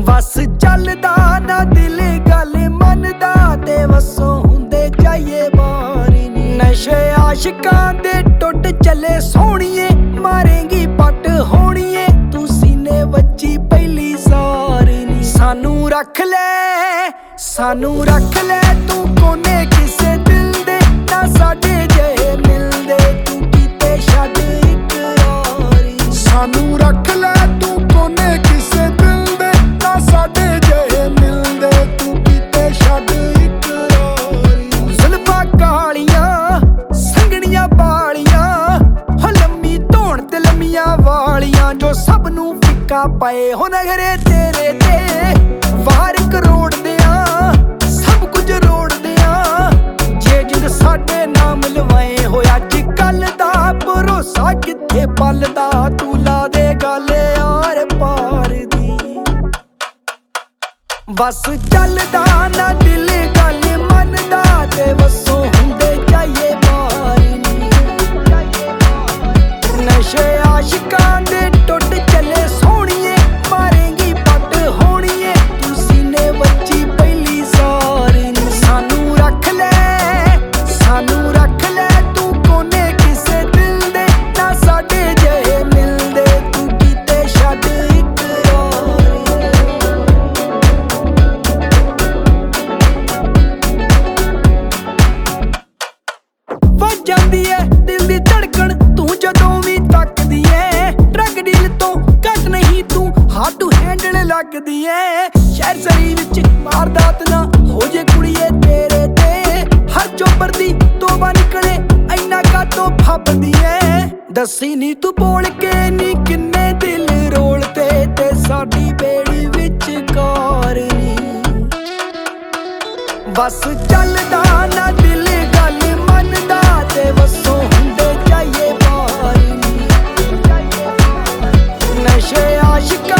ਵਸ ਚੱਲਦਾ ਨਾ ਦਿਲ ਗੱਲ ਮੰਨਦਾ ਤੇ ਵਸੋਂ ਹੁੰਦੇ ਜਾਈਏ ਬਾਰੀ ਨੀ। ਨਸ਼ੇ ਆਸ਼ਿਕਾਂ ਦੇ ਟੁੱਟ ਚੱਲੇ ਸੋਹਣੀਏ, ਮਾਰੇਂਗੀ ਪੱਟ ਹੋਣੀਏ ਤੂੰ ਸੀਨੇ ਵੱਜੀ ਪਹਿਲੀ ਸਾਰੀ ਨੀ। ਸਾਨੂੰ ਰੱਖ ਲੈ ਤੂੰ ਕੋਨੇ ਕਿਸੇ ਦਿਲ ਦੇ, ਨਾ ਸਾਡੇ ਜਿਹੇ ਮਿਲਦੇ ਤੂੰ ਕੀਤੇ ਛੱਡ ਇਕਰਾਰੀ। ਸਾਨੂੰ ਰੱਖ ਲੈ ਤੂੰ ਕੋਨੇ ਕਿਸੇ ਦਿਲ ਦੇ, ਨਾ ਸਾਡੇ ਜਿਹੇ ਮਿਲਦੇ ਤੂੰ ਕੀਤੇ ਛੱਡ ਇਕਰਾਰੀ। ਜ਼ੁਲਫਾਂ ਕਾਲੀਆਂ ਸੰਘਣੀਆਂ ਬਾਲੀਆਂ ਹੋ ਲੰਮੀ ਧੌਣ ਤੇ ਲੰਮੀਆਂ ਵਾਲੀਆਂ, ਜੋ ਸਭ ਨੂੰ ਫਿੱਕਾ ਪਏ ਹੋ ਨਖਰੇ ਤੇਰੇ ਤੇ। ਵਾਰ ਕਰੋੜਦੇ ਆ ਸਭ ਕੁਝ ਰੋੜਦੇ ਆ, ਜੇ ਜਿੰਦ ਸਾਡੇ ਨਾਮ ਲਵਾਏ ਹੋਇਆ ਅੱਜ ਕੱਲ ਦਾ ਭਰੋਸਾ ਕਿੱਥੇ ਪਲਦਾ। ਤੂੰ ਲਾ ਦੇ ਗੱਲ ਯਾਰ ਪਾਰ ਦੀ, ਬਸ ਚੱਲਦਾ ਨਾ ਦਿਲ ਗੱਲ ਮੰਨਦਾ ਤੇ ਵਸੋਂ ਹੁੰਦੇ ਜਾਈਏ ਬਾਰੀ ਨੀ। ਨਸ਼ੇ ਆਸ਼ਿਕਾਂ ਦੇ ਟੁੱਟ ਚੱਲੇ ਸੋਹਣੀਏ, ਮਾਰੇਂਗੀ ਪੱਟ ਹੋਣੀਏ ਤੂੰ ਸੀਨੇ ਵੱਜੀ ਪਹਿਲੀ ਸਾਰੀ ਨੀ। ਸਾਨੂੰ ਰੱਖ ਲੈ ਤੂੰ ਕੋਨੇ ਕਿਸੇ ਦਿਲ ਦੇ, ਨਾ ਸਾਡੇ ਜਿਹੇ ਮਿਲਦੇ ਤੂੰ ਕੀਤੇ ਛੱਡ ਇਕਰਾਰੀ। ਵੱਜ ਜਾਂਦੀ ਏ ਦਿਲ ਦੀ ਧੜਕਣ ਤੂੰ ਜਦੋਂ ਵੀ ਤੱਕਦੀ ਏ, ਡਰੱਗ ਡੀਲ ਤੋਂ ਘੱਟ ਨਹੀਂ ਤੂੰ ਹਾਰਡ ਟੂ ਹੈਂਡਲ ਲੱਗਦੀ ਏ। ਸ਼ਹਿਰ ਸਰੀ ਵਿੱਚ ਵਾਰਦਾਤ ਨਾ ਹੋ ਜੇ ਕੁੜੀਏ ਤੇਰੇ ਤੇ, ਹਰ ਚੋਬਰ ਦੀ ਤੋਬਾ ਨਿਕਲੇ ਇੰਨਾ ਕਾਤੋਂ ਫੱਬਦੀ ਏ। ਦੱਸੀ ਨੀ ਤੂੰ ਬੋਲ ਕੇ ਨੀ ਕਿੰਨੇ ਦਿਲ ਰੋਲਤੇ ਤੇ ਸਾਡੀ ਬੇੜੀ ਵਿੱਚ ਕਾਰ ਨੀ। ਬਸ ਚੱਲਦਾ ਨਾ ਦਿਲ ਗੱਲ ਮੰਨਦਾ ਤੇ ਵਸੋਂ ਹੁੰਦੇ ਜਾਈਏ ਬਾਰੀ ਨੀ। ਨਸ਼ੇ ਆਸ਼ਿਕਾਂ